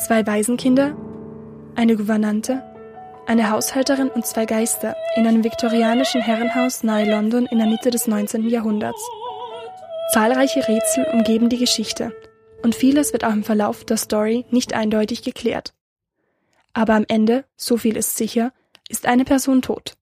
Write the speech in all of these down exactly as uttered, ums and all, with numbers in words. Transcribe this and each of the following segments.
Zwei Waisenkinder, eine Gouvernante, eine Haushälterin und zwei Geister in einem viktorianischen Herrenhaus nahe London in der Mitte des neunzehnten Jahrhunderts. Zahlreiche Rätsel umgeben die Geschichte und vieles wird auch im Verlauf der Story nicht eindeutig geklärt. Aber am Ende, so viel ist sicher, ist eine Person tot.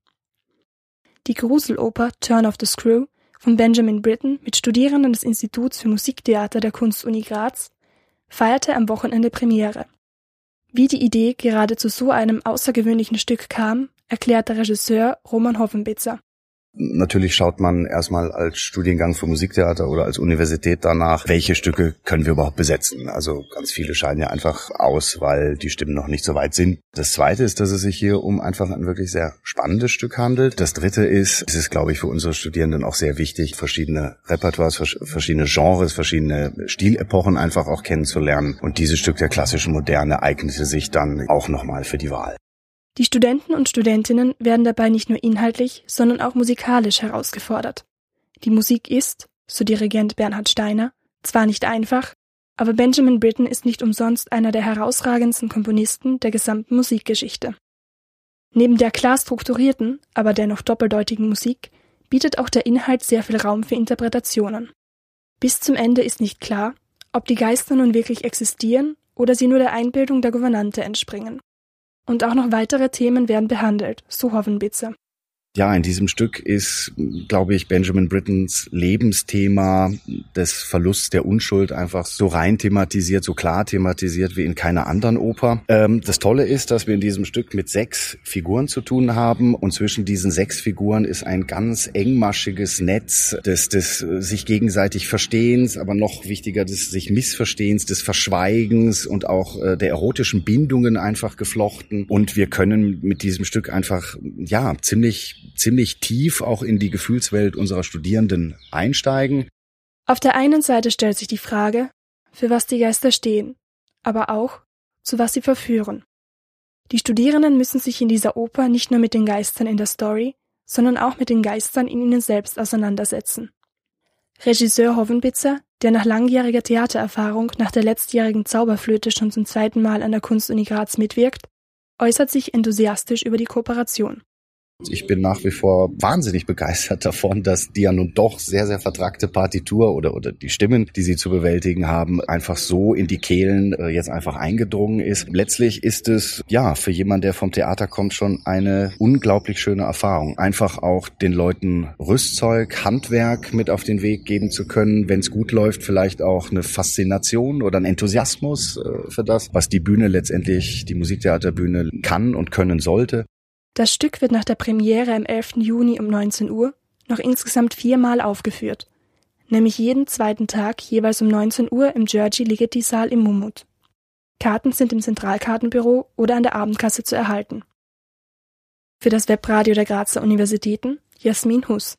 Die Gruseloper Turn of the Screw von Benjamin Britten mit Studierenden des Instituts für Musiktheater der Kunstuni Graz feierte am Wochenende Premiere. Wie die Idee gerade zu so einem außergewöhnlichen Stück kam, erklärt der Regisseur Roman Hovenbitzer. Natürlich schaut man erstmal als Studiengang für Musiktheater oder als Universität danach, welche Stücke können wir überhaupt besetzen. Also ganz viele scheiden ja einfach aus, weil die Stimmen noch nicht so weit sind. Das Zweite ist, dass es sich hier um einfach ein wirklich sehr spannendes Stück handelt. Das Dritte ist, es ist, glaube ich, für unsere Studierenden auch sehr wichtig, verschiedene Repertoires, verschiedene Genres, verschiedene Stilepochen einfach auch kennenzulernen. Und dieses Stück der klassischen Moderne eignete sich dann auch nochmal für die Wahl. Die Studenten und Studentinnen werden dabei nicht nur inhaltlich, sondern auch musikalisch herausgefordert. Die Musik ist, so Dirigent Bernhard Steiner, zwar nicht einfach, aber Benjamin Britten ist nicht umsonst einer der herausragendsten Komponisten der gesamten Musikgeschichte. Neben der klar strukturierten, aber dennoch doppeldeutigen Musik bietet auch der Inhalt sehr viel Raum für Interpretationen. Bis zum Ende ist nicht klar, ob die Geister nun wirklich existieren oder sie nur der Einbildung der Gouvernante entspringen. Und auch noch weitere Themen werden behandelt, so Hovenbitzer. Ja, in diesem Stück ist, glaube ich, Benjamin Brittens Lebensthema des Verlusts der Unschuld einfach so rein thematisiert, so klar thematisiert wie in keiner anderen Oper. Ähm, das Tolle ist, dass wir in diesem Stück mit sechs Figuren zu tun haben und zwischen diesen sechs Figuren ist ein ganz engmaschiges Netz des, des sich gegenseitig Verstehens, aber noch wichtiger des sich Missverstehens, des Verschweigens und auch äh, der erotischen Bindungen einfach geflochten. Und wir können mit diesem Stück einfach, ja, ziemlich ziemlich tief auch in die Gefühlswelt unserer Studierenden einsteigen. Auf der einen Seite stellt sich die Frage, für was die Geister stehen, aber auch, zu was sie verführen. Die Studierenden müssen sich in dieser Oper nicht nur mit den Geistern in der Story, sondern auch mit den Geistern in ihnen selbst auseinandersetzen. Regisseur Hovenbitzer, der nach langjähriger Theatererfahrung nach der letztjährigen Zauberflöte schon zum zweiten Mal an der Kunstuni Graz mitwirkt, äußert sich enthusiastisch über die Kooperation. Ich bin nach wie vor wahnsinnig begeistert davon, dass die ja nun doch sehr, sehr vertrackte Partitur oder oder die Stimmen, die sie zu bewältigen haben, einfach so in die Kehlen äh, jetzt einfach eingedrungen ist. Letztlich ist es, ja, für jemanden, der vom Theater kommt, schon eine unglaublich schöne Erfahrung. Einfach auch den Leuten Rüstzeug, Handwerk mit auf den Weg geben zu können, wenn es gut läuft, vielleicht auch eine Faszination oder ein Enthusiasmus äh, für das, was die Bühne letztendlich, die Musiktheaterbühne kann und können sollte. Das Stück wird nach der Premiere am elften Juni um neunzehn Uhr noch insgesamt viermal aufgeführt, nämlich jeden zweiten Tag jeweils um neunzehn Uhr im György Ligeti Saal im Mummut. Karten sind im Zentralkartenbüro oder an der Abendkasse zu erhalten. Für das Webradio der Grazer Universitäten, Jasmin Huss.